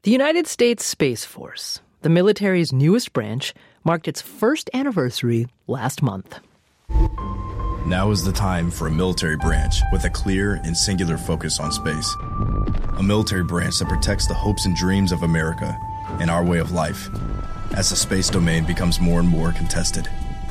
The United States Space Force, the military's newest branch, marked its first anniversary last month. Now is the time for a military branch with a clear and singular focus on space. A military branch that protects the hopes and dreams of America and our way of life as the space domain becomes more and more contested.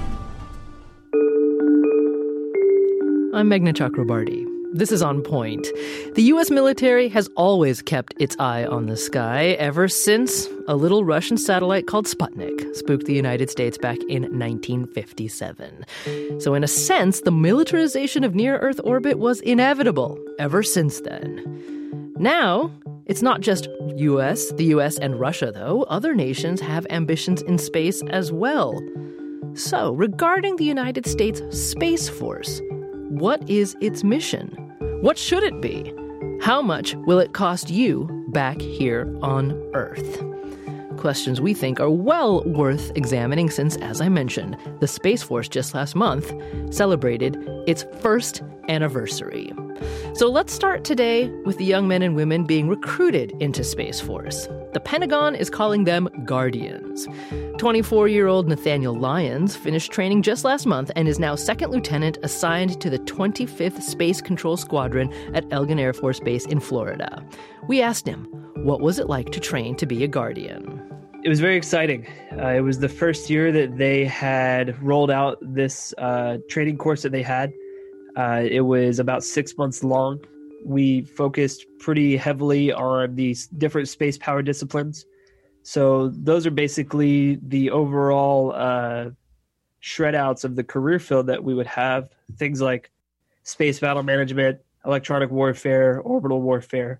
I'm Meghna Chakrabarty. This is On Point. The U.S. military has always kept its eye on the sky ever since a little Russian satellite called Sputnik spooked the United States back in 1957. So in a sense, the militarization of near-Earth orbit was inevitable ever since then. Now, it's not just the U.S. and Russia, though. Other nations have ambitions in space as well. So, regarding the United States Space Force, what is its mission? What should it be? How much will it cost you back here on Earth? Questions we think are well worth examining since, as I mentioned, the Space Force just last month celebrated its first anniversary. So let's start today with the young men and women being recruited into Space Force. The Pentagon is calling them Guardians. 24-year-old Nathaniel Lyons finished training just last month and is now second lieutenant assigned to the 25th Space Control Squadron at Eglin Air Force Base in Florida. We asked him, what was it like to train to be a Guardian? It was very exciting. It was the first year that they had rolled out this training course that they had. It was about 6 months long. We focused pretty heavily on these different space power disciplines. So those are basically the overall shred outs of the career field that we would have. Things like space battle management, electronic warfare, orbital warfare.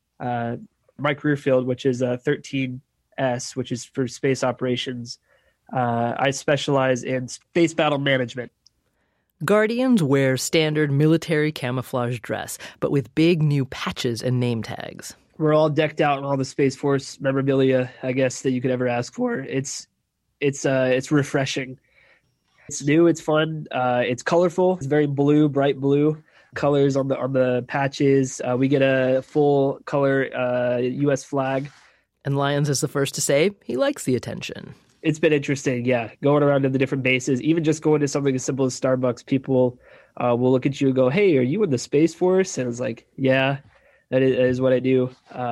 My career field, which is 13S, which is for space operations, I specialize in space battle management. Guardians wear standard military camouflage dress, but with big new patches and name tags. We're all decked out in all the Space Force memorabilia, I guess, that you could ever ask for. It's refreshing. It's new. It's fun. It's colorful. It's very blue, bright blue colors on the patches. We get a full color U.S. flag. And Lyons is the first to say he likes the attention. It's been interesting, yeah. Going around to the different bases, even just going to something as simple as Starbucks, people will look at you and go, "Hey, are you in the Space Force?" And it's like, "Yeah, that is what I do."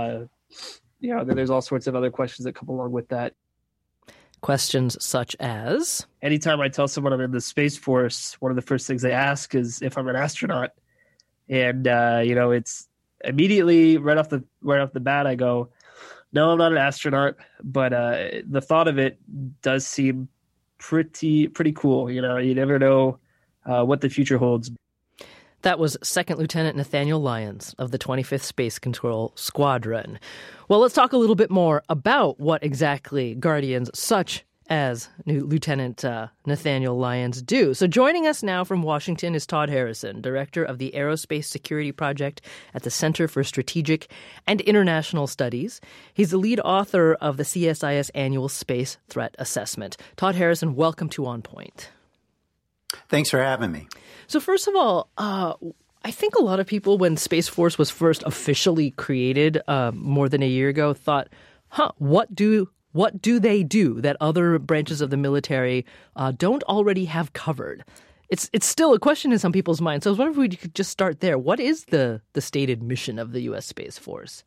Then there's all sorts of other questions that come along with that. Questions such as? Anytime I tell someone I'm in the Space Force, one of the first things they ask is if I'm an astronaut. And, it's immediately right off the bat, I go, "No, I'm not an astronaut," but the thought of it does seem pretty cool. You never know what the future holds. That was Second Lieutenant Nathaniel Lyons of the 25th Space Control Squadron. Well, let's talk a little bit more about what exactly Guardians such as Lieutenant Nathaniel Lyons do. So joining us now from Washington is Todd Harrison, Director of the Aerospace Security Project at the Center for Strategic and International Studies. He's the lead author of the CSIS Annual Space Threat Assessment. Todd Harrison, welcome to On Point. Thanks for having me. So first of all, I think a lot of people, when Space Force was first officially created more than a year ago, thought, what do they do that other branches of the military don't already have covered? It's still a question in some people's minds. So I was wondering if we could just start there. What is the stated mission of the U.S. Space Force?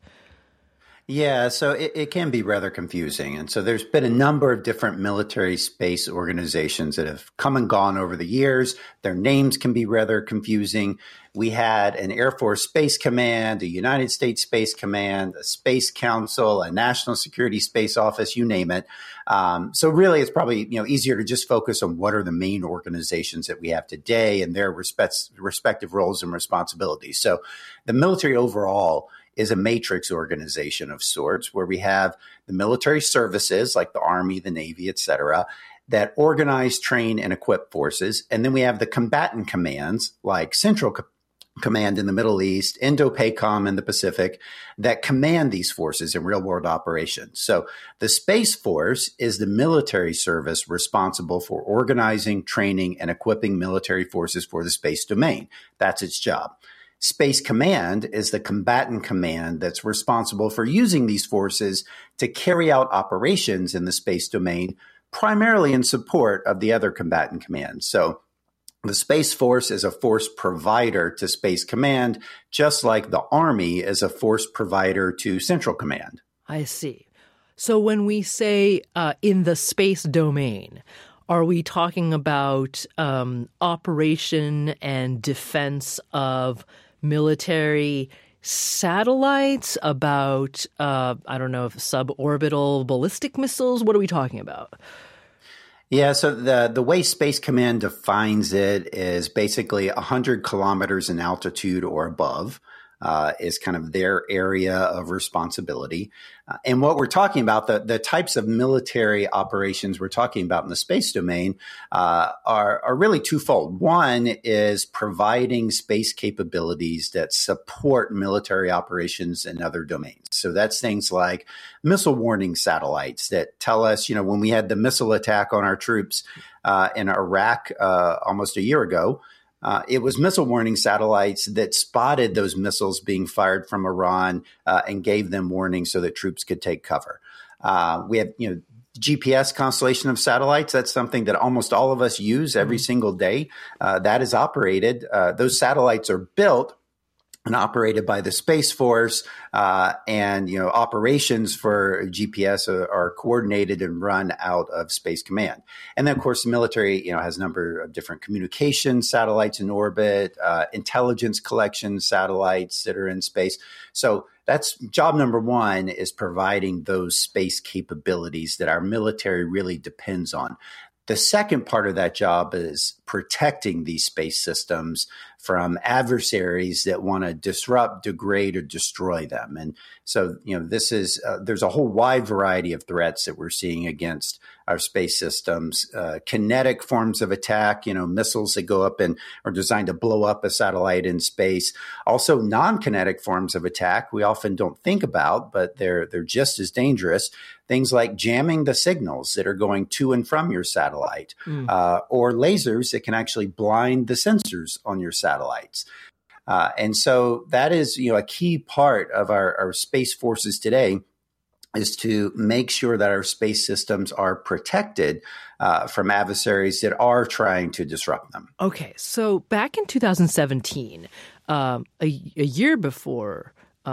Yeah, so it can be rather confusing. And so there's been a number of different military space organizations that have come and gone over the years. Their names can be rather confusing. We had an Air Force Space Command, a United States Space Command, a Space Council, a National Security Space Office, you name it. So really, it's probably easier to just focus on what are the main organizations that we have today and their respective roles and responsibilities. So the military overall is a matrix organization of sorts where we have the military services like the Army, the Navy, et cetera, that organize, train, and equip forces. And then we have the combatant commands like Central Command in the Middle East, Indo-PACOM in the Pacific, that command these forces in real-world operations. So the Space Force is the military service responsible for organizing, training, and equipping military forces for the space domain. That's its job. Space Command is the combatant command that's responsible for using these forces to carry out operations in the space domain, primarily in support of the other combatant commands. So the Space Force is a force provider to Space Command, just like the Army is a force provider to Central Command. I see. So when we say in the space domain, are we talking about operation and defense of military satellites, about, I don't know, suborbital ballistic missiles? What are we talking about? Yeah, so the way Space Command defines it is basically 100 kilometers in altitude or above is kind of their area of responsibility. And what we're talking about, the types of military operations we're talking about in the space domain are really twofold. One is providing space capabilities that support military operations in other domains. So that's things like missile warning satellites that tell us, when we had the missile attack on our troops in Iraq almost a year ago, it was missile warning satellites that spotted those missiles being fired from Iran and gave them warning so that troops could take cover. We have, GPS constellation of satellites. That's something that almost all of us use every single day. That is operated. Those satellites are built and operated by the Space Force, and operations for GPS are coordinated and run out of Space Command. And then, of course, the military, has a number of different communication satellites in orbit, intelligence collection satellites that are in space. So that's job number one, is providing those space capabilities that our military really depends on. The second part of that job is protecting these space systems from adversaries that want to disrupt, degrade, or destroy them. And so, this is there's a whole wide variety of threats that we're seeing against our space systems. Kinetic forms of attack, missiles that go up and are designed to blow up a satellite in space. Also, non-kinetic forms of attack we often don't think about, but they're just as dangerous. Things like jamming the signals that are going to and from your satellite, or lasers that can actually blind the sensors on your satellites. And so that is, a key part of our space forces today, is to make sure that our space systems are protected from adversaries that are trying to disrupt them. Okay, so back in 2017, a year before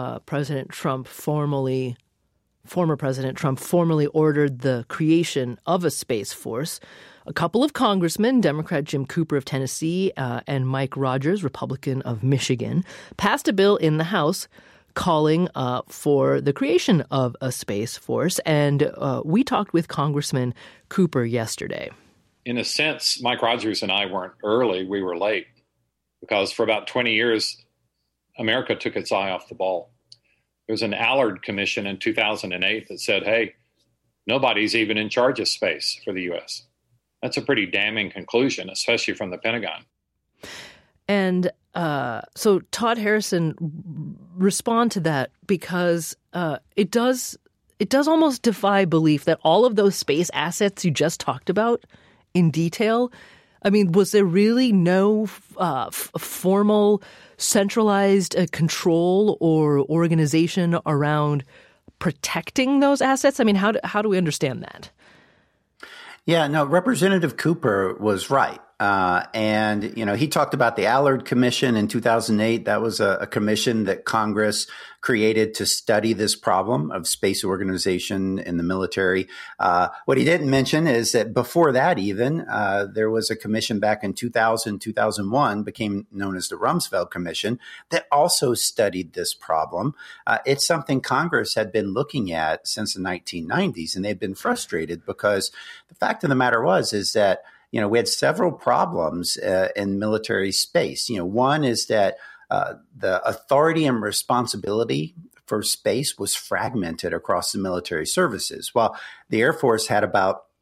former President Trump formally ordered the creation of a Space Force, a couple of congressmen, Democrat Jim Cooper of Tennessee and Mike Rogers, Republican of Michigan, passed a bill in the House calling for the creation of a Space Force. And we talked with Congressman Cooper yesterday. In a sense, Mike Rogers and I weren't early, we were late, because for about 20 years, America took its eye off the ball. There was an Allard Commission in 2008 that said, hey, nobody's even in charge of space for the U.S. That's a pretty damning conclusion, especially from the Pentagon. And so Todd Harrison, respond to that, because it does almost defy belief that all of those space assets you just talked about in detail, I mean, was there really no formal centralized control or organization around protecting those assets? I mean, how do we understand that? Yeah, no, Representative Cooper was right. And he talked about the Allard Commission in 2008. That was a commission that Congress created to study this problem of space organization in the military. What he didn't mention is that before that even, there was a commission back in 2000, 2001, became known as the Rumsfeld Commission, that also studied this problem. It's something Congress had been looking at since the 1990s, and they've been frustrated because the fact of the matter is that we had several problems in military space. One is that the authority and responsibility for space was fragmented across the military services. While the Air Force had about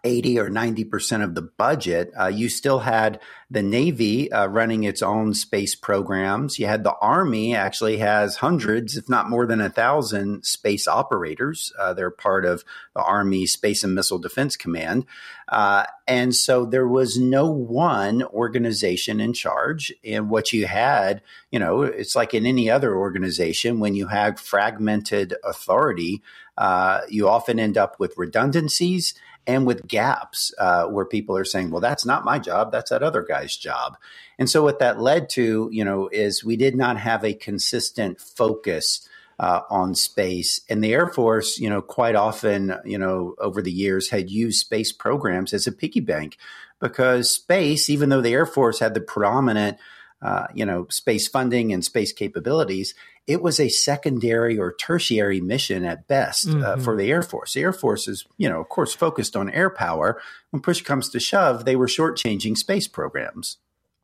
80 or 90% of the budget. You still had the Navy running its own space programs. You had the Army actually has hundreds, if not more than 1,000 space operators. They're part of the Army Space and Missile Defense Command. And so there was no one organization in charge. And what you had, it's like in any other organization, when you have fragmented authority, you often end up with redundancies and with gaps where people are saying, well, that's not my job. That's that other guy's job. And so what that led to, is we did not have a consistent focus on space. And the Air Force, quite often, over the years had used space programs as a piggy bank because space, even though the Air Force had the predominant space funding and space capabilities, it was a secondary or tertiary mission at best for the Air Force. The Air Force is, of course, focused on air power. When push comes to shove, they were shortchanging space programs.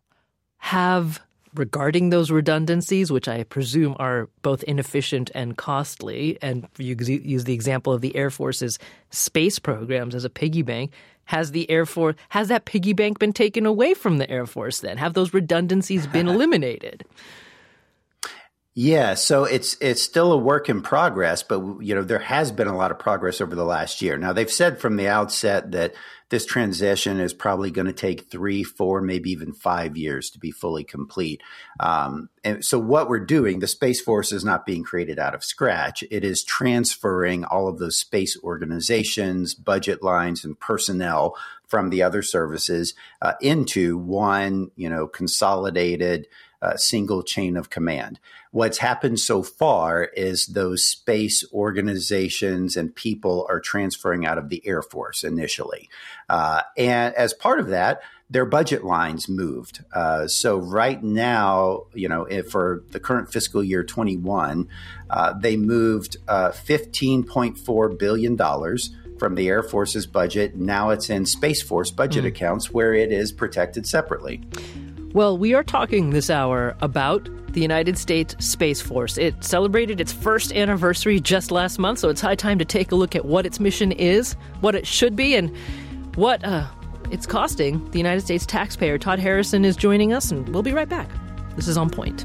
Regarding those redundancies, which I presume are both inefficient and costly, and you use the example of the Air Force's space programs as a piggy bank, has that piggy bank been taken away from the Air Force then? Have those redundancies been eliminated? Yeah, so it's still a work in progress, but there has been a lot of progress over the last year. Now they've said from the outset that this transition is probably going to take 3, 4, maybe even 5 years to be fully complete. And so what we're doing, the Space Force is not being created out of scratch. It is transferring all of those space organizations, budget lines, and personnel from the other services into one, consolidated single chain of command. What's happened so far is those space organizations and people are transferring out of the Air Force initially. And as part of that, their budget lines moved. So right now, for the current fiscal year 21, they moved $15.4 billion from the Air Force's budget. Now it's in Space Force budget accounts where it is protected separately. Well, we are talking this hour about the United States Space Force. It celebrated its first anniversary just last month, so it's high time to take a look at what its mission is, what it should be, and what it's costing the United States taxpayer. Todd Harrison is joining us, and we'll be right back. This is On Point.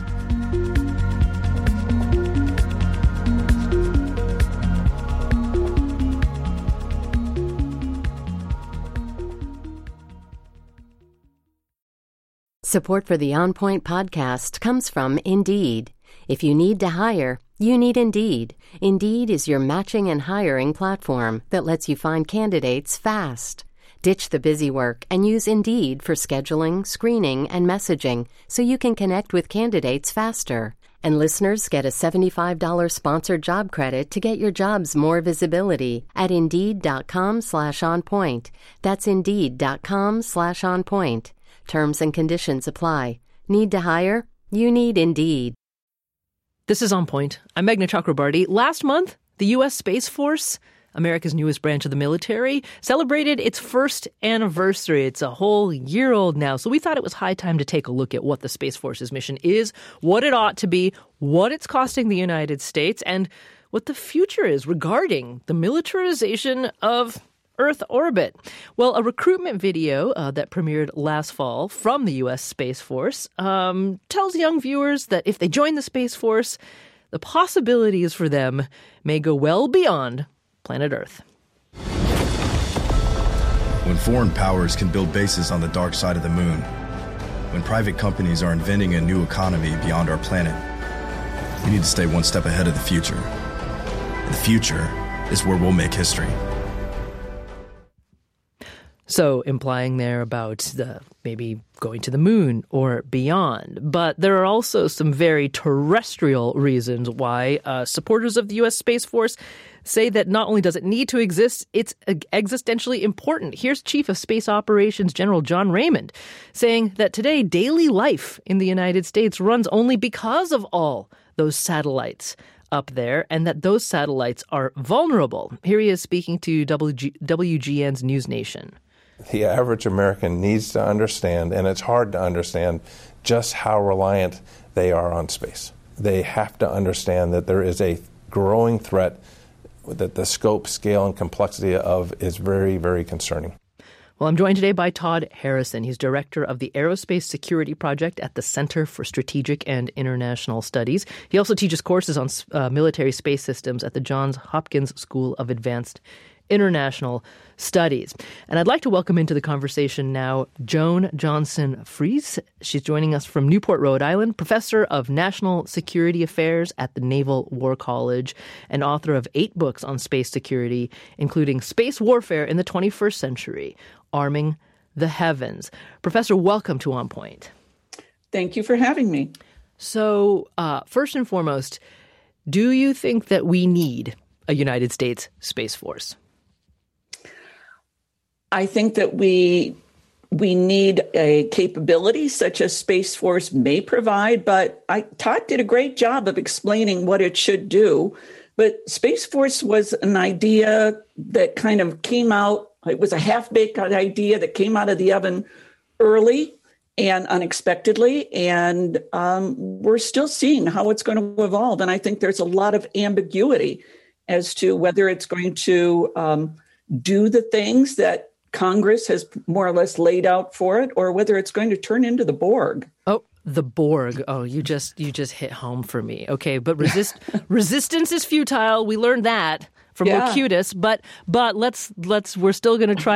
Support for the On Point podcast comes from Indeed. If you need to hire, you need Indeed. Indeed is your matching and hiring platform that lets you find candidates fast. Ditch the busy work and use Indeed for scheduling, screening, and messaging so you can connect with candidates faster. And listeners get a $75 sponsored job credit to get your jobs more visibility at Indeed.com/onpoint. That's Indeed.com/onpoint. Terms and conditions apply. Need to hire? You need Indeed. This is On Point. I'm Meghna Chakrabarty. Last month, the U.S. Space Force, America's newest branch of the military, celebrated its first anniversary. It's a whole year old now, so we thought it was high time to take a look at what the Space Force's mission is, what it ought to be, what it's costing the United States, and what the future is regarding the militarization of Earth orbit. Well, a recruitment video that premiered last fall from the U.S. Space Force tells young viewers that if they join the Space Force, the possibilities for them may go well beyond planet Earth. When foreign powers can build bases on the dark side of the moon, when private companies are inventing a new economy beyond our planet, we need to stay one step ahead of the future. And the future is where we'll make history. So implying there about maybe going to the moon or beyond. But there are also some very terrestrial reasons why supporters of the U.S. Space Force say that not only does it need to exist, it's existentially important. Here's Chief of Space Operations General John Raymond saying that today daily life in the United States runs only because of all those satellites up there, and that those satellites are vulnerable. Here he is speaking to WGN's News Nation. The average American needs to understand, and it's hard to understand, just how reliant they are on space. They have to understand that there is a growing threat that the scope, scale, and complexity of is very, very concerning. Well, I'm joined today by Todd Harrison. He's director of the Aerospace Security Project at the Center for Strategic and International Studies. He also teaches courses on military space systems at the Johns Hopkins School of Advanced International Studies. And I'd like to welcome into the conversation now Joan Johnson-Fries. She's joining us from Newport, Rhode Island, professor of national security affairs at the Naval War College and author of 8 books on space security, including Space Warfare in the 21st Century, Arming the Heavens. Professor, welcome to On Point. Thank you for having me. So, first and foremost, do you think that we need a United States Space Force? I think that we need a capability such as Space Force may provide, but Todd did a great job of explaining what it should do. But Space Force was an idea that kind of came out. It was a half-baked idea that came out of the oven early and unexpectedly, and we're still seeing how it's going to evolve. And I think there's a lot of ambiguity as to whether it's going to do the things that Congress has more or less laid out for it, or whether it's going to turn into the Borg. Oh, the Borg. Oh, you just hit home for me. Okay, but resistance is futile. We learned that from Locutus, but let's we're still going to try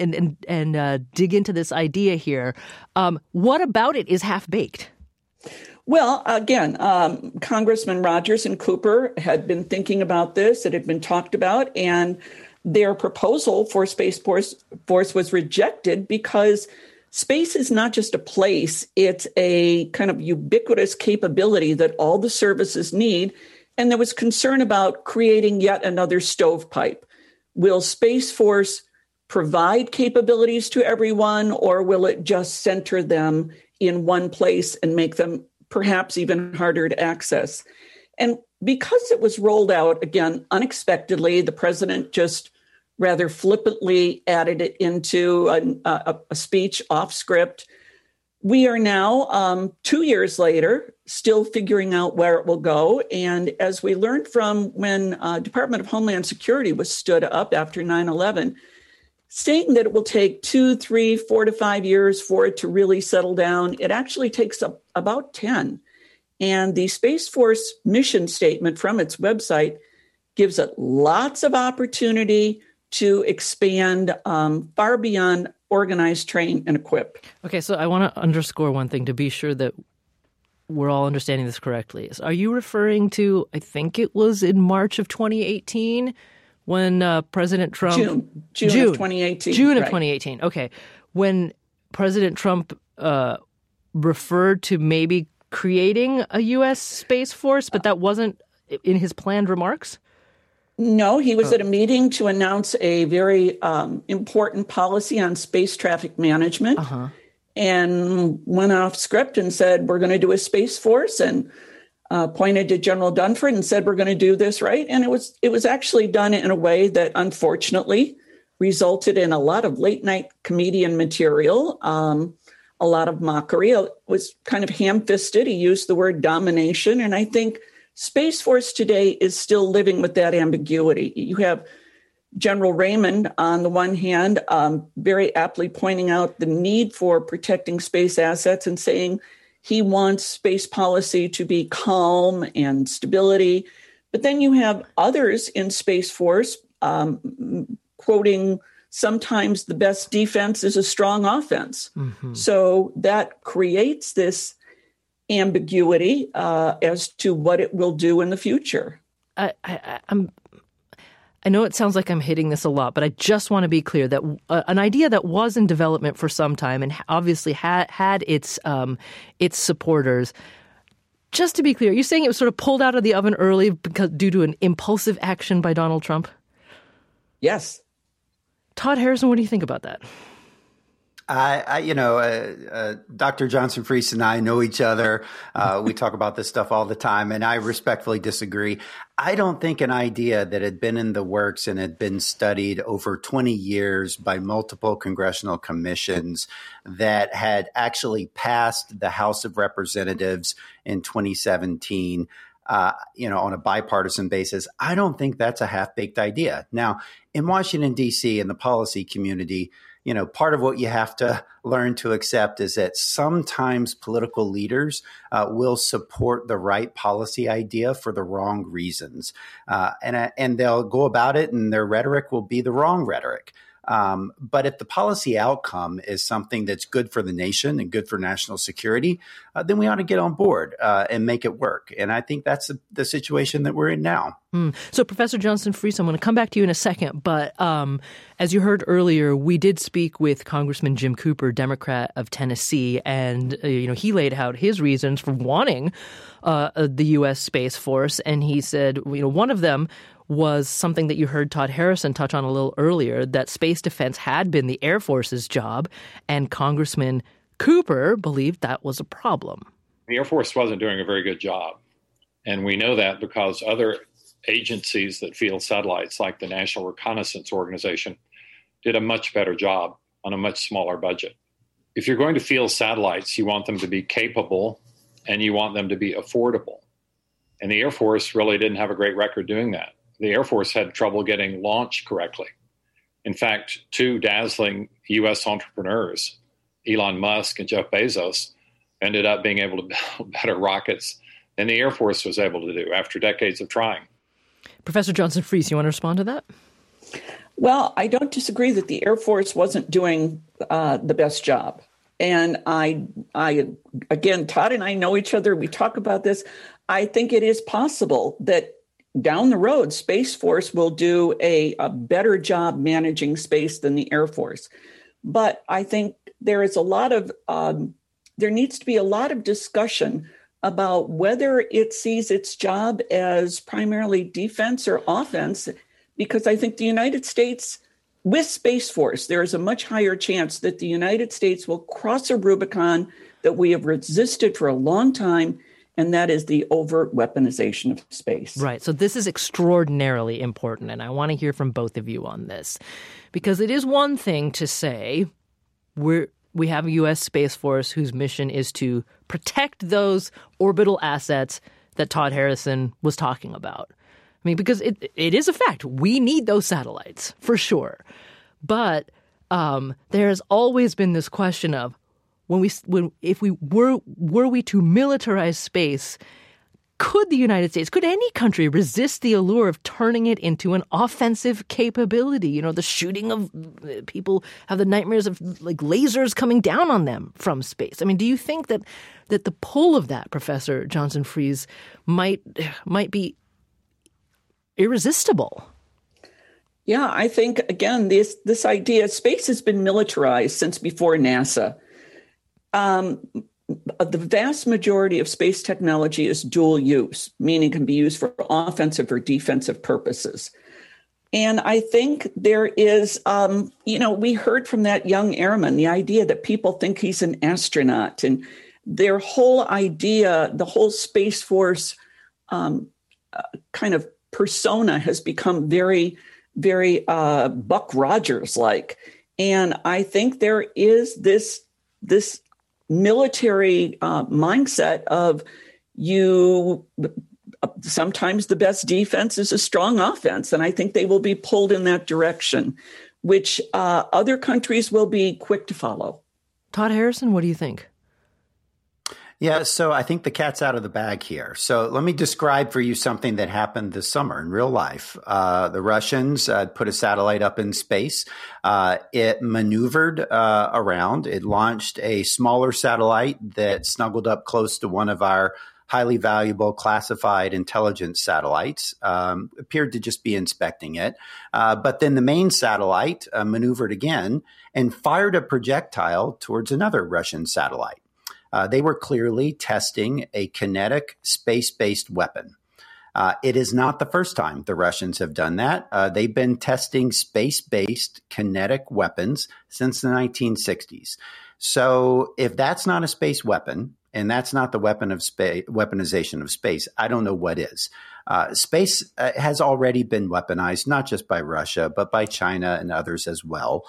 and dig into this idea here. What about it is half baked? Well, again, Congressman Rogers and Cooper had been thinking about this. It had been talked about, and their proposal for Space Force was rejected because space is not just a place. It's a kind of ubiquitous capability that all the services need. And there was concern about creating yet another stovepipe. Will Space Force provide capabilities to everyone, or will it just center them in one place and make them perhaps even harder to access? And because it was rolled out, again, unexpectedly, the president just rather flippantly added it into a speech off script. We are now, 2 years later, still figuring out where it will go. And as we learned from when Department of Homeland Security was stood up after 9/11, saying that it will take 2, 3, 4 to 5 years for it to really settle down, it actually takes about 10. And the Space Force mission statement from its website gives it lots of opportunity to expand far beyond organize, train, and equip. Okay, so I want to underscore one thing to be sure that we're all understanding this correctly. Are you referring to, I think it was in March of 2018 when President Trump... June of 2018. June of 2018, okay. When President Trump referred to maybe creating a U.S. Space Force, but that wasn't in his planned remarks? No, he was at a meeting to announce a very important policy on space traffic management and went off script and said, we're going to do a Space Force, and pointed to General Dunford and said, we're going to do this, right? And it was actually done in a way that unfortunately resulted in a lot of late night comedian material, a lot of mockery. It was kind of ham-fisted. He used the word domination. And I think Space Force today is still living with that ambiguity. You have General Raymond, on the one hand, very aptly pointing out the need for protecting space assets and saying he wants space policy to be calm and stability. But then you have others in Space Force quoting, sometimes the best defense is a strong offense. Mm-hmm. So that creates this ambiguity as to what it will do in the future. I know it sounds like I'm hitting this a lot, but I just want to be clear that an idea that was in development for some time and obviously had its supporters. Just to be clear, you're saying it was sort of pulled out of the oven early due to an impulsive action by Donald Trump? Yes. Todd Harrison, what do you think about that? Dr. Johnson-Fries and I know each other. We talk about this stuff all the time, and I respectfully disagree. I don't think an idea that had been in the works and had been studied over 20 years by multiple congressional commissions that had actually passed the House of Representatives in 2017 on a bipartisan basis, I don't think that's a half-baked idea. Now, in Washington, D.C., in the policy community, part of what you have to learn to accept is that sometimes political leaders will support the right policy idea for the wrong reasons. And they'll go about it and their rhetoric will be the wrong rhetoric. But if the policy outcome is something that's good for the nation and good for national security, then we ought to get on board and make it work. And I think that's the situation that we're in now. So, Professor Johnson-Freeze, I'm going to come back to you in a second. But as you heard earlier, we did speak with Congressman Jim Cooper, Democrat of Tennessee, and he laid out his reasons for wanting the U.S. Space Force. And he said, one of them was something that you heard Todd Harrison touch on a little earlier, that space defense had been the Air Force's job, and Congressman Cooper believed that was a problem. The Air Force wasn't doing a very good job, and we know that because other agencies that field satellites, like the National Reconnaissance Organization, did a much better job on a much smaller budget. If you're going to field satellites, you want them to be capable, and you want them to be affordable. And the Air Force really didn't have a great record doing that. The Air Force had trouble getting launched correctly. In fact, two dazzling U.S. entrepreneurs, Elon Musk and Jeff Bezos, ended up being able to build better rockets than the Air Force was able to do after decades of trying. Professor Johnson-Freeze, you want to respond to that? Well, I don't disagree that the Air Force wasn't doing the best job. And I again, Todd and I know each other. We talk about this. I think it is possible that down the road, Space Force will do a better job managing space than the Air Force. But I think there needs to be a lot of discussion about whether it sees its job as primarily defense or offense, because I think the United States, with Space Force, there is a much higher chance that the United States will cross a Rubicon that we have resisted for a long time, and that is the overt weaponization of space. Right. So this is extraordinarily important, and I want to hear from both of you on this. Because it is one thing to say we have a U.S. Space Force whose mission is to protect those orbital assets that Todd Harrison was talking about. I mean, because it is a fact. We need those satellites, for sure. But there has always been this question of, if we were to militarize space, could the United States, could any country resist the allure of turning it into an offensive capability? The shooting of people have the nightmares of like lasers coming down on them from space. I mean, do you think that the pull of that, Professor Johnson-Freeze, might be irresistible? Yeah, I think, again, this idea, space has been militarized since before NASA. The vast majority of space technology is dual use, meaning can be used for offensive or defensive purposes. And I think there is, we heard from that young airman, the idea that people think he's an astronaut, and their whole idea, the whole Space Force kind of persona has become very, very Buck Rogers-like. And I think there is this military mindset of sometimes the best defense is a strong offense. And I think they will be pulled in that direction, which other countries will be quick to follow. Todd Harrison, what do you think? Yeah, so I think the cat's out of the bag here. So let me describe for you something that happened this summer in real life. The Russians put a satellite up in space. It maneuvered around. It launched a smaller satellite that snuggled up close to one of our highly valuable classified intelligence satellites, appeared to just be inspecting it. But then the main satellite maneuvered again and fired a projectile towards another Russian satellite. They were clearly testing a kinetic space-based weapon. It is not the first time the Russians have done that. They've been testing space-based kinetic weapons since the 1960s. So if that's not a space weapon, and that's not the weaponization of space, I don't know what is. Space has already been weaponized, not just by Russia, but by China and others as well.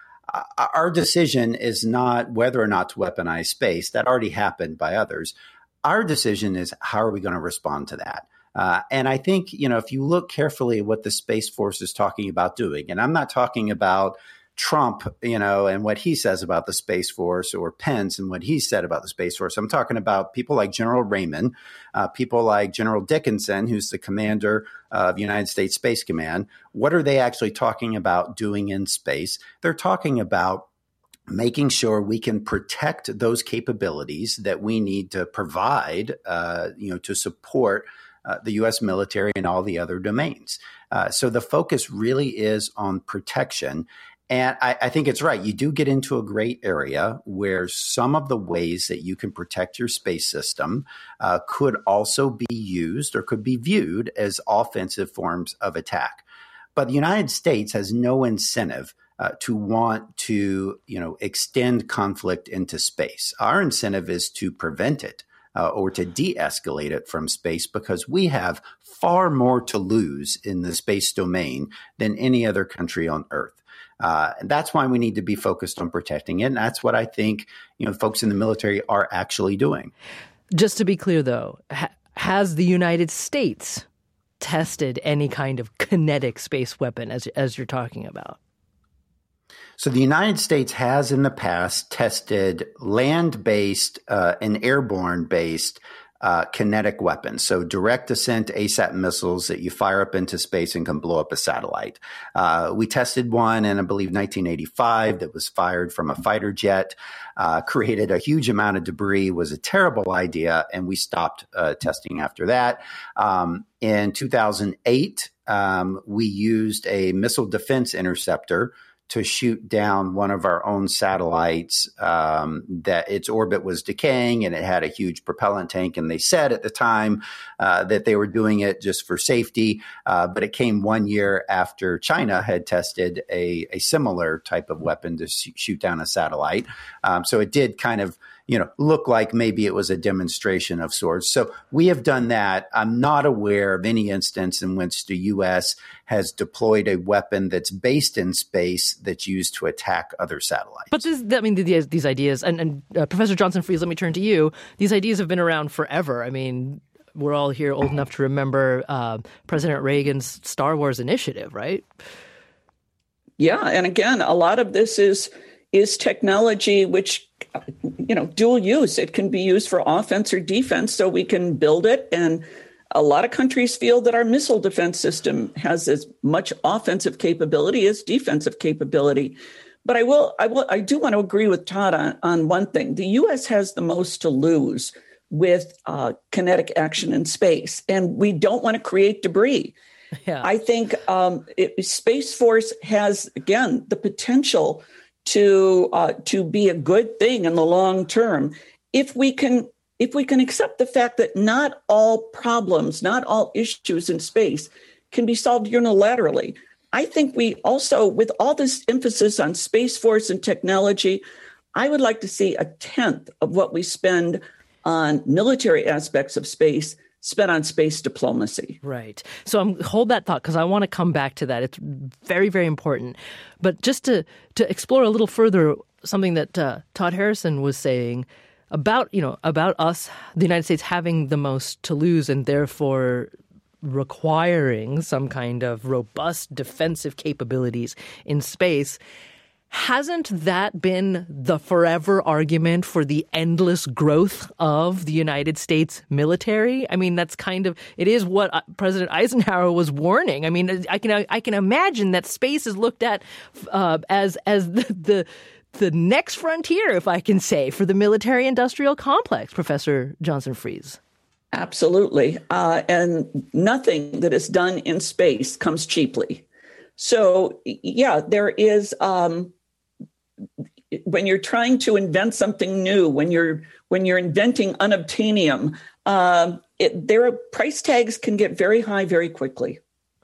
Our decision is not whether or not to weaponize space. That already happened by others. our decision is, how are we going to respond to that? And I think, if you look carefully at what the Space Force is talking about doing, and I'm not talking about Trump, and what he says about the Space Force, or Pence and what he said about the Space Force. I'm talking about people like General Raymond, people like General Dickinson, who's the commander of United States Space Command. What are they actually talking about doing in space? They're talking about making sure we can protect those capabilities that we need to provide, to support the U.S. military and all the other domains. So the focus really is on protection. And I think it's right. You do get into a gray area where some of the ways that you can protect your space system could also be used or could be viewed as offensive forms of attack. But the United States has no incentive to want to, extend conflict into space. Our incentive is to prevent it or to de-escalate it from space, because we have far more to lose in the space domain than any other country on Earth. And that's why we need to be focused on protecting it. And that's what I think, folks in the military are actually doing. Just to be clear, though, has the United States tested any kind of kinetic space weapon as you're talking about? So the United States has in the past tested land-based and airborne-based kinetic weapons. So direct ascent ASAT missiles that you fire up into space and can blow up a satellite. We tested one in, I believe, 1985 that was fired from a fighter jet, created a huge amount of debris, was a terrible idea, and we stopped testing after that. In 2008, we used a missile defense interceptor to shoot down one of our own satellites that its orbit was decaying and it had a huge propellant tank. And they said at the time that they were doing it just for safety. But it came 1 year after China had tested a similar type of weapon to shoot down a satellite. So it did kind of look like maybe it was a demonstration of sorts. So we have done that. I'm not aware of any instance in which the U.S. has deployed a weapon that's based in space that's used to attack other satellites. But these ideas, and Professor Johnson-Freeze, let me turn to you. These ideas have been around forever. I mean, we're all here old enough to remember President Reagan's Star Wars initiative, right? Yeah, and again, a lot of this is technology which, dual use. It can be used for offense or defense, so we can build it. And a lot of countries feel that our missile defense system has as much offensive capability as defensive capability. But I do want to agree with Todd on one thing. The U.S. has the most to lose with kinetic action in space, and we don't want to create debris. Yeah. I think Space Force has, again, the potential to be a good thing in the long term if we can accept the fact that not all problems, not all issues in space can be solved unilaterally. I think we also, with all this emphasis on Space Force and technology, I would like to see 1/10 of what we spend on military aspects of space spent on space diplomacy. Right. So hold that thought, because I want to come back to that. It's very, very important. But just to explore a little further something that Todd Harrison was saying about us, the United States having the most to lose and therefore requiring some kind of robust defensive capabilities in space. Hasn't that been the forever argument for the endless growth of the United States military? I mean, that's it is what President Eisenhower was warning. I mean, I can imagine that space is looked at as the next frontier, if I can say, for the military-industrial complex, Professor Johnson-Freeze. Absolutely. And nothing that is done in space comes cheaply. So, yeah, there is... when you're trying to invent something new, when you're inventing unobtainium, price tags can get very high very quickly.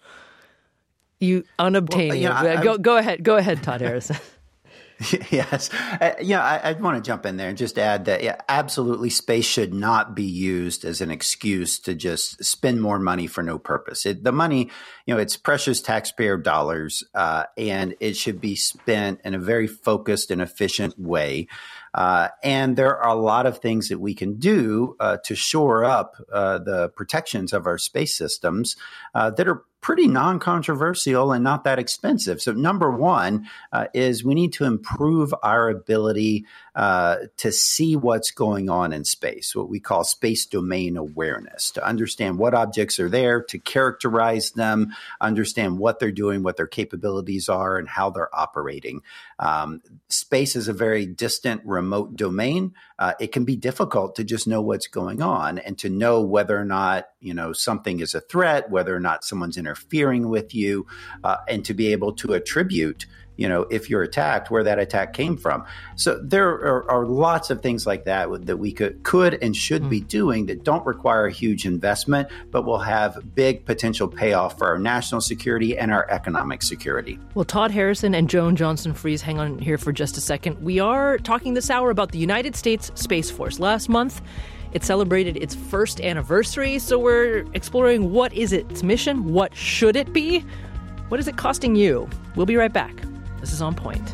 Unobtainium. Go ahead, Todd Harrison. Yes. I want to jump in there and just add that, absolutely, space should not be used as an excuse to just spend more money for no purpose. The money, it's precious taxpayer dollars, and it should be spent in a very focused and efficient way. And there are a lot of things that we can do to shore up the protections of our space systems that are pretty non-controversial and not that expensive. So number one is we need to improve our ability to see what's going on in space, what we call space domain awareness, to understand what objects are there, to characterize them, understand what they're doing, what their capabilities are, and how they're operating. Space is a very distant, remote domain. It can be difficult to just know what's going on and to know whether or not, something is a threat, whether or not someone's interfering with you, and to be able to attribute, if you're attacked, where that attack came from. So there are lots of things like that that we could and should be doing that don't require a huge investment, but will have big potential payoff for our national security and our economic security. Well, Todd Harrison and Joan Johnson-Fries, hang on here for just a second. We are talking this hour about the United States Space Force. Last month, it celebrated its first anniversary, so we're exploring what is its mission, what should it be, what is it costing you? We'll be right back. This is On Point.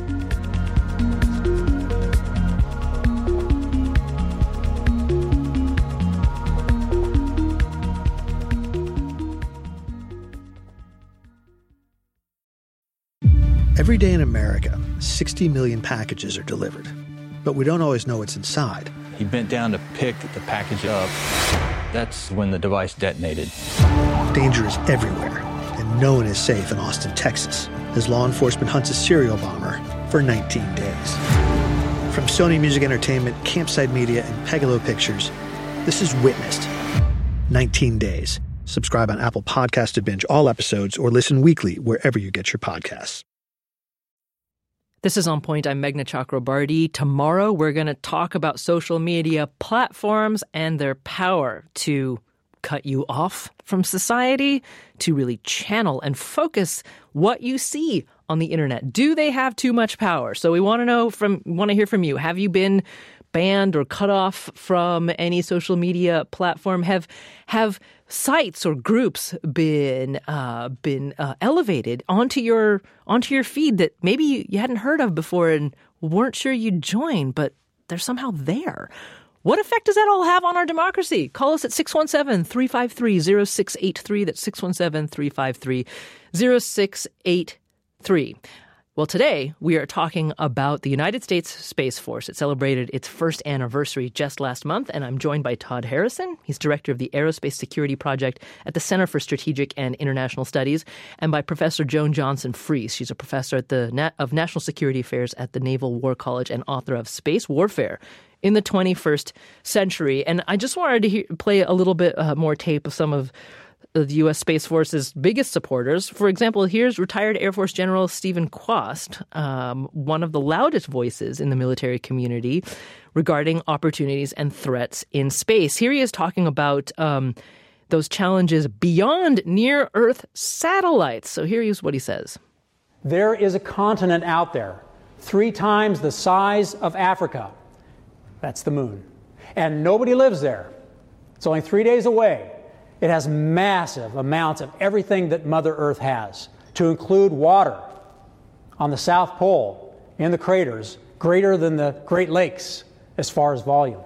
Every day in America, 60 million packages are delivered, but we don't always know what's inside. He bent down to pick the package up. That's when the device detonated. Danger is everywhere, and no one is safe in Austin, Texas, as law enforcement hunts a serial bomber for 19 days. From Sony Music Entertainment, Campside Media, and Pegalo Pictures, this is Witnessed. 19 Days. Subscribe on Apple Podcasts to binge all episodes or listen weekly wherever you get your podcasts. This is On Point. I'm Meghna Chakrabarty. Tomorrow, we're going to talk about social media platforms and their power to cut you off from society, to really channel and focus what you see on the internet. Do they have too much power? So we want to hear from you. Have you been banned or cut off from any social media platform? Have sites or groups been elevated onto your feed that maybe you hadn't heard of before and weren't sure you'd join, but they're somehow there? What effect does that all have on our democracy? Call us at 617-353-0683. That's 617-353-0683. Well, today we are talking about the United States Space Force. It celebrated its first anniversary just last month, and I'm joined by Todd Harrison. He's director of the Aerospace Security Project at the Center for Strategic and International Studies, and by Professor Joan Johnson-Fries. She's a professor at of National Security Affairs at the Naval War College and author of Space Warfare in the 21st Century. And I just wanted to play a little bit more tape of some of the U.S. Space Force's biggest supporters. For example, here's retired Air Force General Stephen Quast, one of the loudest voices in the military community regarding opportunities and threats in space. Here he is talking about those challenges beyond near-Earth satellites. So here's what he says. There is a continent out there 3 times the size of Africa. That's the moon. And nobody lives there. It's only 3 days away. It has massive amounts of everything that Mother Earth has, to include water on the South Pole in the craters, greater than the Great Lakes as far as volume.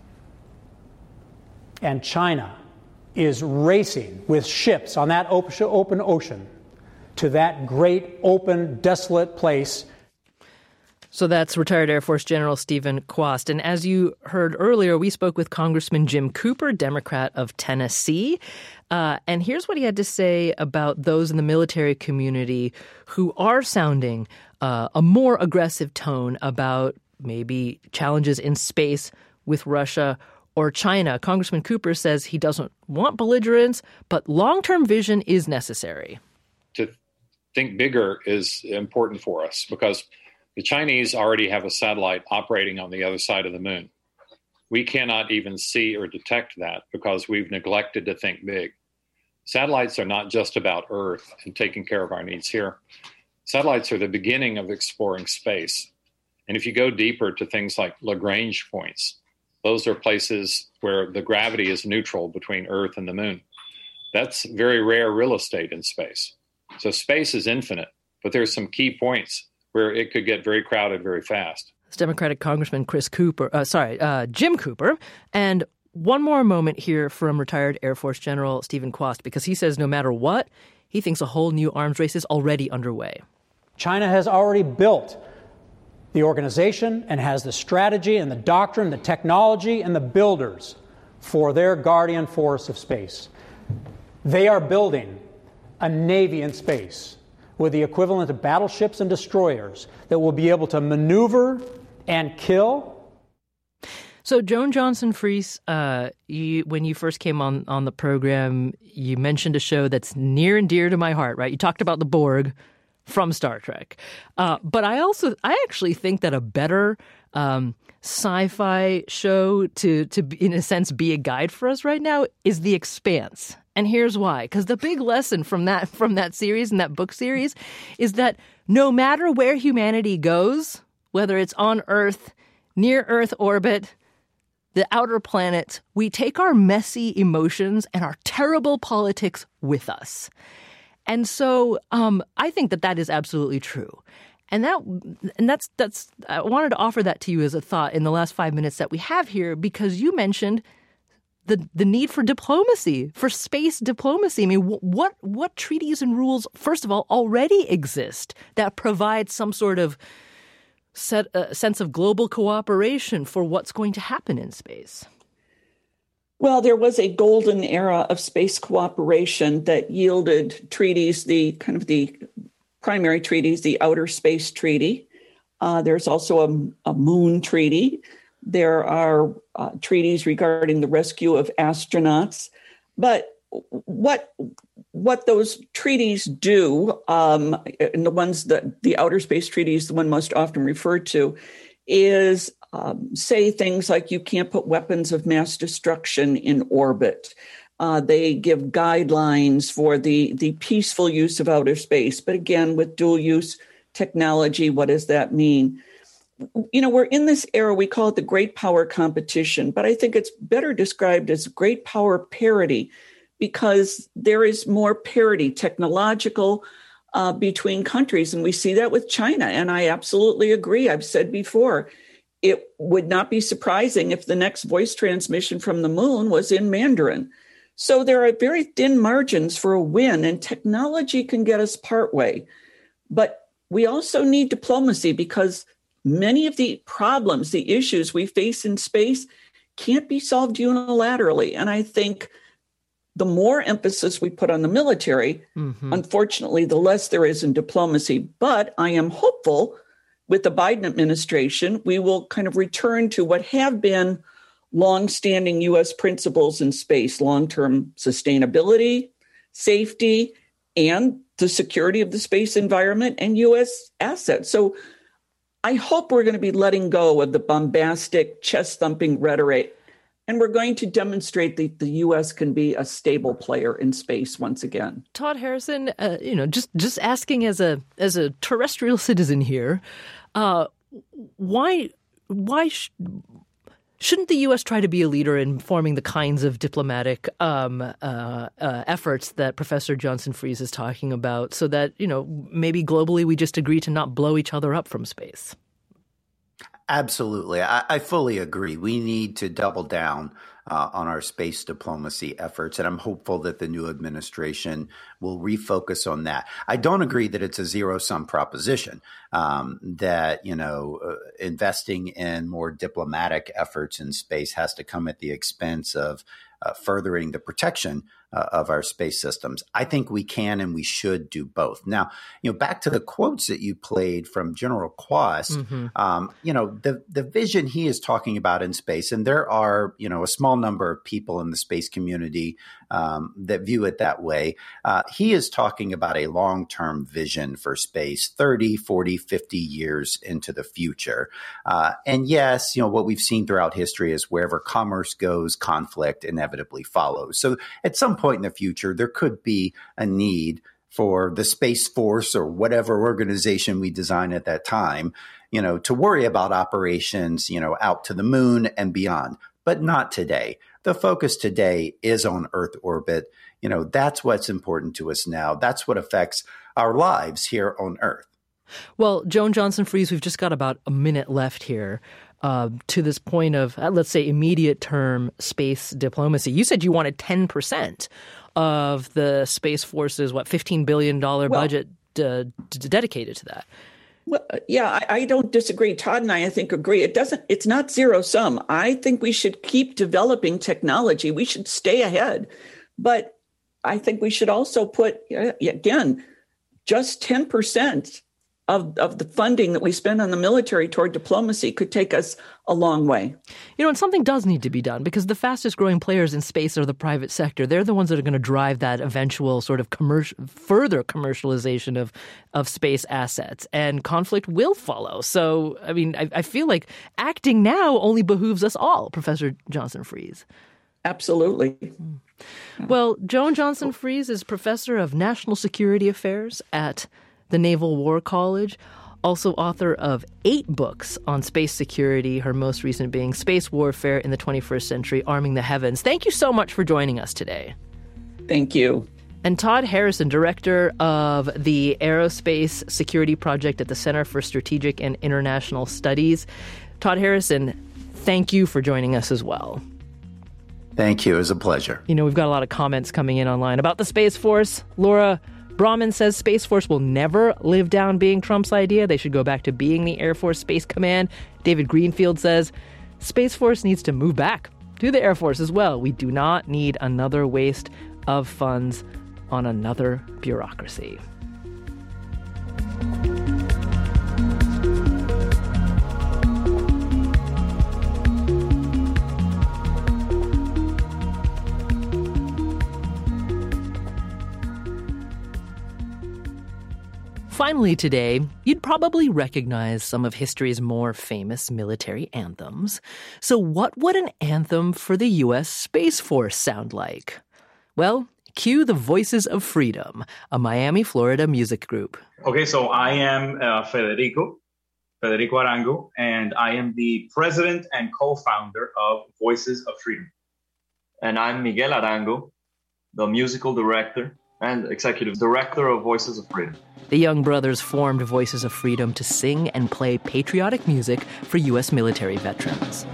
And China is racing with ships on that open ocean to that great, open, desolate place. So that's retired Air Force General Stephen Quast. And as you heard earlier, we spoke with Congressman Jim Cooper, Democrat of Tennessee. And here's what he had to say about those in the military community who are sounding a more aggressive tone about maybe challenges in space with Russia or China. Congressman Cooper says he doesn't want belligerence, but long-term vision is necessary. To think bigger is important for us because the Chinese already have a satellite operating on the other side of the moon. We cannot even see or detect that because we've neglected to think big. Satellites are not just about Earth and taking care of our needs here. Satellites are the beginning of exploring space. And if you go deeper to things like Lagrange points, those are places where the gravity is neutral between Earth and the moon. That's very rare real estate in space. So space is infinite, but there's some key points where it could get very crowded very fast. It's Democratic Congressman Jim Cooper. And one more moment here from retired Air Force General Stephen Quast, because he says no matter what, he thinks a whole new arms race is already underway. China has already built the organization and has the strategy and the doctrine, the technology and the builders for their guardian force of space. They are building a navy in space with the equivalent of battleships and destroyers that will be able to maneuver and kill. So Joan Johnson-Freese, when you first came on the program, you mentioned a show that's near and dear to my heart, right? You talked about the Borg from Star Trek. But I actually think that a better sci-fi show to in a sense be a guide for us right now is The Expanse. And here's why. Because the big lesson from that series and that book series is that no matter where humanity goes, whether it's on Earth, near Earth orbit, the outer planets, we take our messy emotions and our terrible politics with us. And so I think that is absolutely true. And that's I wanted to offer that to you as a thought in the last 5 minutes that we have here, because you mentioned the need for diplomacy, for space diplomacy. I mean, what treaties and rules, first of all, already exist that provide some sort of sense of global cooperation for what's going to happen in space? Well, there was a golden era of space cooperation that yielded treaties, the primary treaties, the Outer Space Treaty. There's also a Moon Treaty. There are treaties regarding the rescue of astronauts. But what those treaties do, and the ones that the Outer Space Treaty is the one most often referred to, is say things like you can't put weapons of mass destruction in orbit. They give guidelines for the peaceful use of outer space. But again, with dual use technology, what does that mean? You know, we're in this era, we call it the great power competition, but I think it's better described as great power parity, because there is more parity, technological, between countries. And we see that with China. And I absolutely agree. I've said before, it would not be surprising if the next voice transmission from the moon was in Mandarin. So there are very thin margins for a win, and technology can get us partway. But we also need diplomacy, because many of the problems, the issues we face in space can't be solved unilaterally. And I think the more emphasis we put on the military, unfortunately, the less there is in diplomacy. But I am hopeful with the Biden administration, we will kind of return to what have been longstanding U.S. principles in space: long-term sustainability, safety, and the security of the space environment and U.S. assets. So I hope we're going to be letting go of the bombastic, chest-thumping rhetoric, and we're going to demonstrate that the U.S. can be a stable player in space once again. Todd Harrison, just asking as a terrestrial citizen here, why shouldn't the U.S. try to be a leader in forming the kinds of diplomatic efforts that Professor Johnson-Freese is talking about, so that, maybe globally we just agree to not blow each other up from space? Absolutely. I fully agree. We need to double down on our space diplomacy efforts, and I'm hopeful that the new administration will refocus on that. I don't agree that it's a zero-sum proposition, that, investing in more diplomatic efforts in space has to come at the expense of furthering the protection of our space systems. I think we can and we should do both. Now, back to the quotes that you played from General Quast, the vision he is talking about in space, and there are, a small number of people in the space community that view it that way. He is talking about a long-term vision for space, 30, 40, 50 years into the future. And yes, what we've seen throughout history is wherever commerce goes, conflict inevitably follows. So at some point in the future, there could be a need for the Space Force or whatever organization we design at that time, to worry about operations, out to the moon and beyond, but not today. The focus today is on Earth orbit. That's what's important to us now. That's what affects our lives here on Earth. Well, Joan Johnson-Fries, we've just got about a minute left here to this point of, let's say, immediate-term space diplomacy. You said you wanted 10% of the Space Force's, $15 billion budget dedicated to that. Well, yeah, I don't disagree. Todd and I think, agree. It's not zero sum. I think we should keep developing technology. We should stay ahead. But I think we should also put, again, just 10% of the funding that we spend on the military toward diplomacy could take us a long way. And something does need to be done because the fastest growing players in space are the private sector. They're the ones that are going to drive that eventual sort of further commercialization of space assets, and conflict will follow. So, I feel like acting now only behooves us all, Professor Johnson-Fries. Absolutely. Well, Joan Johnson-Fries is professor of national security affairs at the Naval War College, also author of 8 books on space security, her most recent being Space Warfare in the 21st Century, Arming the Heavens. Thank you so much for joining us today. Thank you. And Todd Harrison, director of the Aerospace Security Project at the Center for Strategic and International Studies. Todd Harrison, thank you for joining us as well. Thank you. It was a pleasure. We've got a lot of comments coming in online about the Space Force. Laura Brahman says Space Force will never live down being Trump's idea. They should go back to being the Air Force Space Command. David Greenfield says Space Force needs to move back to the Air Force as well. We do not need another waste of funds on another bureaucracy. Finally today, you'd probably recognize some of history's more famous military anthems. So what would an anthem for the U.S. Space Force sound like? Well, cue the Voices of Freedom, a Miami, Florida music group. Okay, so I am Federico Arango, and I am the president and co-founder of Voices of Freedom. And I'm Miguel Arango, the musical director and executive director of Voices of Freedom. The young brothers formed Voices of Freedom to sing and play patriotic music for U.S. military veterans.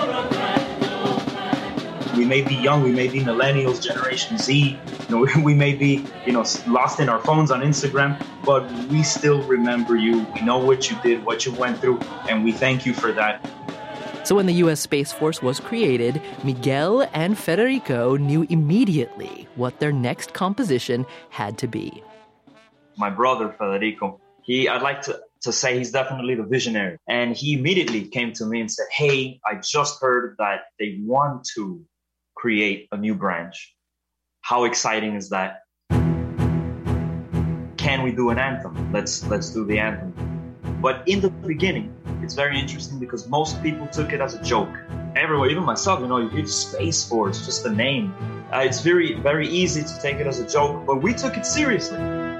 We may be young, we may be millennials, Generation Z, we may be, lost in our phones on Instagram, but we still remember you. We know what you did, what you went through, and we thank you for that. So when the U.S. Space Force was created, Miguel and Federico knew immediately what their next composition had to be. My brother, Federico, I'd like to say he's definitely the visionary. And he immediately came to me and said, hey, I just heard that they want to create a new branch. How exciting is that? Can we do an anthem? Let's do the anthem. But in the beginning, it's very interesting because most people took it as a joke. Everyone, even myself, you hear Space Force, just the name. It's very, very easy to take it as a joke, but we took it seriously.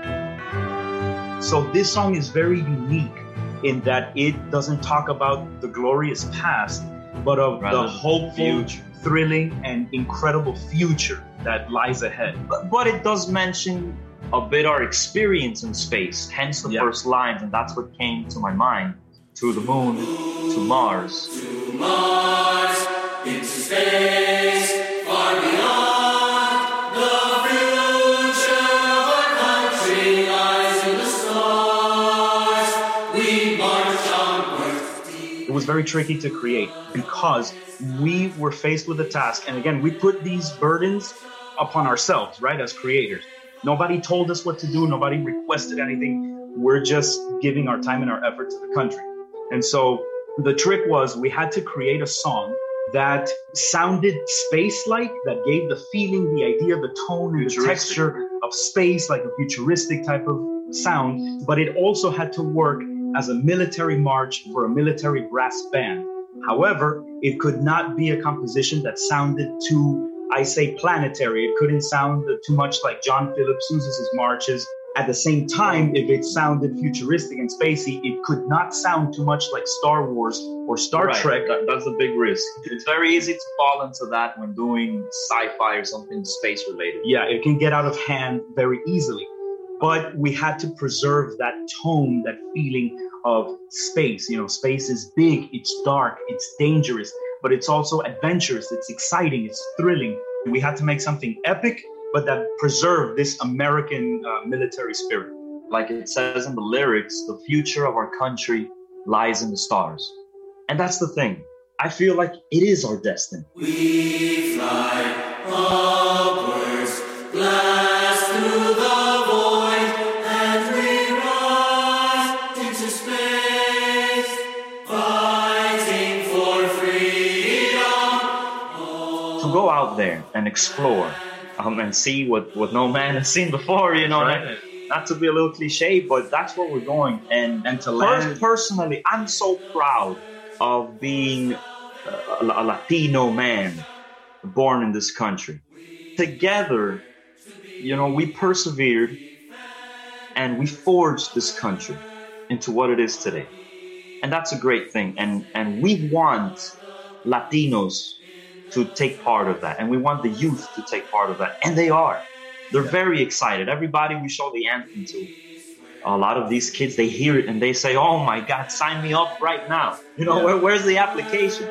So this song is very unique in that it doesn't talk about the glorious past, but of the hopeful, thrilling, and incredible future that lies ahead. But it does mention a bit our experience in space, hence the first lines, and that's what came to my mind. To the moon, to Mars. To Mars, into space, far beyond. The future of our country lies in the stars. We march onward. It was very tricky to create because we were faced with a task. And again, we put these burdens upon ourselves, right, as creators. Nobody told us what to do. Nobody requested anything. We're just giving our time and our effort to the country. And so the trick was we had to create a song that sounded space-like, that gave the feeling, the idea, the tone, and the texture of space, like a futuristic type of sound. But it also had to work as a military march for a military brass band. However, it could not be a composition that sounded too, I say, planetary. It couldn't sound too much like John Philip Sousa's marches. At the same time, if it sounded futuristic and spacey, it could not sound too much like Star Wars or Star Trek. That's a big risk. It's very easy to fall into that when doing sci-fi or something space related. Yeah, it can get out of hand very easily. But we had to preserve that tone, that feeling of space. You know, space is big, it's dark, it's dangerous, but it's also adventurous, it's exciting, it's thrilling. We had to make something epic, but that preserved this American military spirit. Like it says in the lyrics, the future of our country lies in the stars. And that's the thing. I feel like it is our destiny. We fly upwards, blast through the void, and we rise into space, fighting for freedom. To go out there and explore and see what no man has seen before, you know. Right. Not to be a little cliche, but that's where we're going. And to land. Personally, I'm so proud of being a Latino man born in this country. Together, you know, we persevered and we forged this country into what it is today. And that's a great thing. And we want Latinos to take part of that. And we want the youth to take part of that. And they are. They're very excited. Everybody we show the anthem to, a lot of these kids, they hear it and they say, oh my God, sign me up right now. You know, where's the application?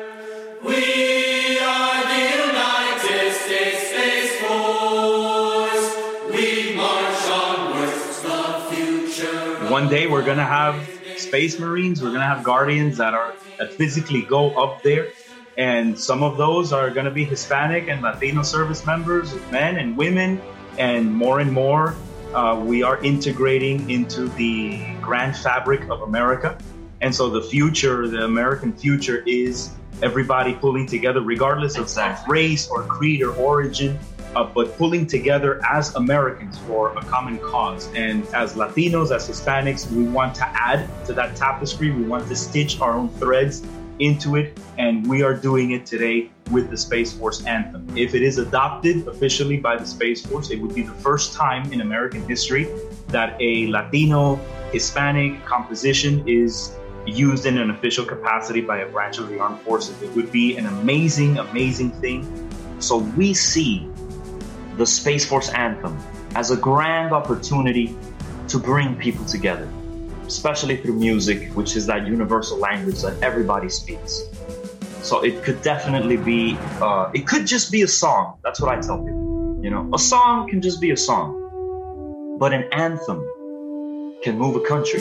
We are the United States Space Force. We march onwards to the future. One day we're going to have Space Marines. We're going to have Guardians that physically go up there. And some of those are going to be Hispanic and Latino service members, men and women. And more, we are integrating into the grand fabric of America. And so the future, the American future, is everybody pulling together, regardless of race or creed or origin, but pulling together as Americans for a common cause. And as Latinos, as Hispanics, we want to add to that tapestry. We want to stitch our own threads into it, and we are doing it today with the Space Force anthem. If it is adopted officially by the Space Force, it would be the first time in American history that a Latino, Hispanic composition is used in an official capacity by a branch of the armed forces. It would be an amazing, amazing thing. So we see the Space Force anthem as a grand opportunity to bring people together, especially through music, which is that universal language that everybody speaks. So it could definitely be, it could just be a song. That's what I tell people. You know, a song can just be a song, but an anthem can move a country.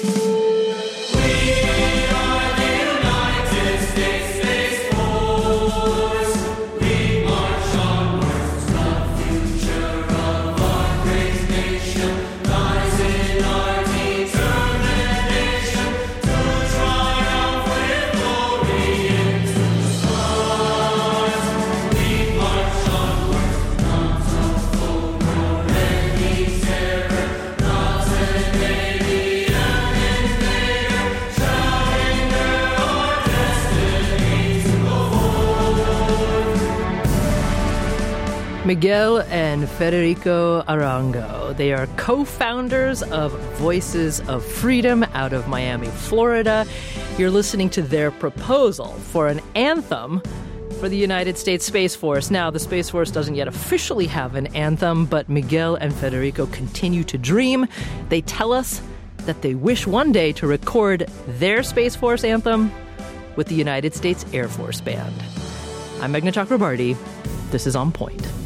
Miguel and Federico Arango. They are co-founders of Voices of Freedom out of Miami, Florida. You're listening to their proposal for an anthem for the United States Space Force. Now, the Space Force doesn't yet officially have an anthem, but Miguel and Federico continue to dream. They tell us that they wish one day to record their Space Force anthem with the United States Air Force Band. I'm Meghna Chakrabarty. This is On Point.